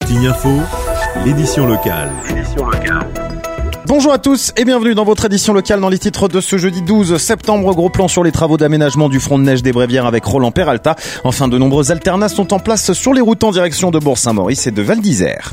Tignes Info, l'édition locale. Bonjour à tous et bienvenue dans votre édition locale dans les titres de ce jeudi 12 septembre. Gros plan sur les travaux d'aménagement du front de neige des Bréviaires avec Roland Peralta. Enfin, de nombreux alternats sont en place sur les routes en direction de Bourg-Saint-Maurice et de Val d'Isère.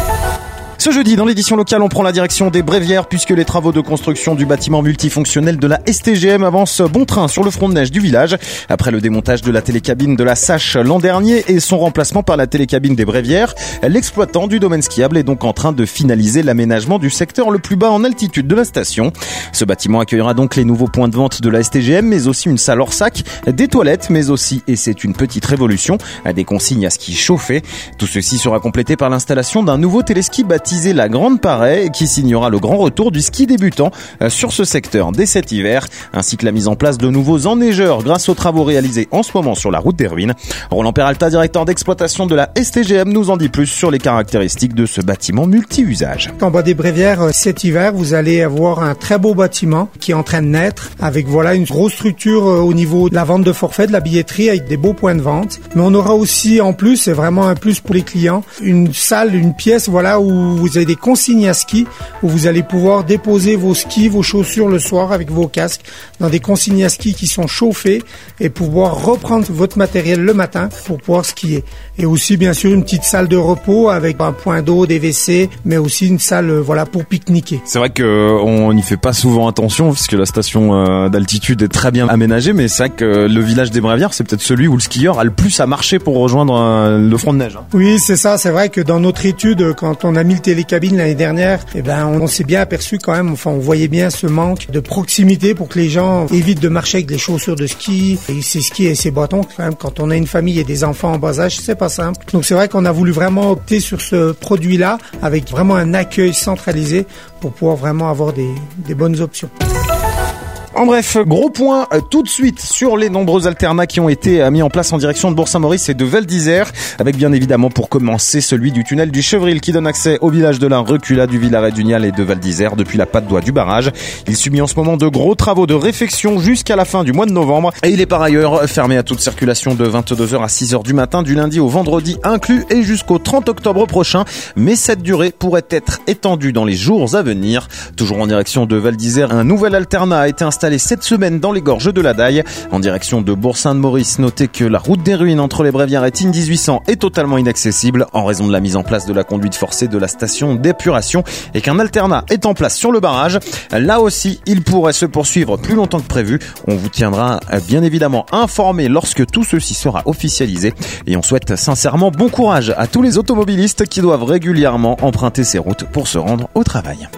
Ce jeudi, dans l'édition locale, on prend la direction des Bréviaires puisque les travaux de construction du bâtiment multifonctionnel de la STGM avancent bon train sur le front de neige du village. Après le démontage de la télécabine de la Sache l'an dernier et son remplacement par la télécabine des Bréviaires, l'exploitant du domaine skiable est donc en train de finaliser l'aménagement du secteur le plus bas en altitude de la station. Ce bâtiment accueillera donc les nouveaux points de vente de la STGM, mais aussi une salle hors sac, des toilettes, mais aussi, et c'est une petite révolution, des consignes à ski chauffé. Tout ceci sera complété par l'installation d'un nouveau téléski baptisé la Grande Paraie qui signera le grand retour du ski débutant sur ce secteur dès cet hiver, ainsi que la mise en place de nouveaux enneigeurs grâce aux travaux réalisés en ce moment sur la route des Ruines. Roland Peralta, directeur d'exploitation de la STGM, nous en dit plus sur les caractéristiques de ce bâtiment multi-usage. En bas des Bréviaires, cet hiver, vous allez avoir un très beau bâtiment qui est en train de naître avec une grosse structure au niveau de la vente de forfait, de la billetterie avec des beaux points de vente. Mais on aura aussi en plus, c'est vraiment un plus pour les clients, une salle, une pièce où vous avez des consignes à ski, où vous allez pouvoir déposer vos skis, vos chaussures le soir avec vos casques dans des consignes à ski qui sont chauffées et pouvoir reprendre votre matériel le matin pour pouvoir skier. Et aussi bien sûr une petite salle de repos avec un point d'eau, des WC, mais aussi une salle pour pique-niquer. C'est vrai qu'on n'y fait pas souvent attention parce que la station d'altitude est très bien aménagée, mais c'est vrai que le village des Bréviaires, c'est peut-être celui où le skieur a le plus à marcher pour rejoindre le front de neige. Oui, c'est ça. C'est vrai que dans notre étude, quand on a mis le télécabine l'année dernière, on s'est bien aperçu quand même, on voyait bien ce manque de proximité pour que les gens évitent de marcher avec des chaussures de ski et ses skis et ses bâtons. Quand même, quand on a une famille et des enfants en bas âge, c'est pas simple. Donc c'est vrai qu'on a voulu vraiment opter sur ce produit-là avec vraiment un accueil centralisé pour pouvoir vraiment avoir des bonnes options. En bref, gros point tout de suite sur les nombreux alternats qui ont été mis en place en direction de Bourg-Saint-Maurice et de Val d'Isère, avec bien évidemment pour commencer celui du tunnel du Chevril qui donne accès au village de la Recula, du Villaret-du-Nial et de Val d'Isère depuis la patte d'oie du barrage. Il subit en ce moment de gros travaux de réfection jusqu'à la fin du mois de novembre et il est par ailleurs fermé à toute circulation de 22h à 6h du matin du lundi au vendredi inclus et jusqu'au 30 octobre prochain, mais cette durée pourrait être étendue dans les jours à venir. Toujours en direction de Val d'Isère, un nouvel alternat a été installé cette semaine dans les gorges de la Daille. En direction de Bourg-Saint-Maurice, notez que la route des Ruines entre les Bréviaires et Tignes 1800 est totalement inaccessible en raison de la mise en place de la conduite forcée de la station d'épuration et qu'un alternat est en place sur le barrage. Là aussi, il pourrait se poursuivre plus longtemps que prévu. On vous tiendra bien évidemment informé lorsque tout ceci sera officialisé et on souhaite sincèrement bon courage à tous les automobilistes qui doivent régulièrement emprunter ces routes pour se rendre au travail.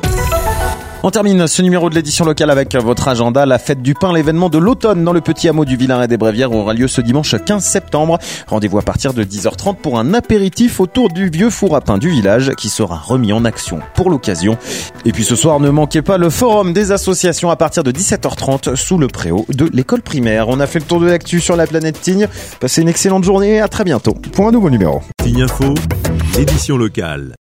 On termine ce numéro de l'édition locale avec votre agenda. La fête du pain, l'événement de l'automne dans le petit hameau du Villaret des Bréviaires aura lieu ce dimanche 15 septembre. Rendez-vous à partir de 10h30 pour un apéritif autour du vieux four à pain du village qui sera remis en action pour l'occasion. Et puis ce soir, ne manquez pas le forum des associations à partir de 17h30 sous le préau de l'école primaire. On a fait le tour de l'actu sur la planète Tignes. Passez une excellente journée et à très bientôt pour un nouveau numéro. Tignes Info, l'édition locale.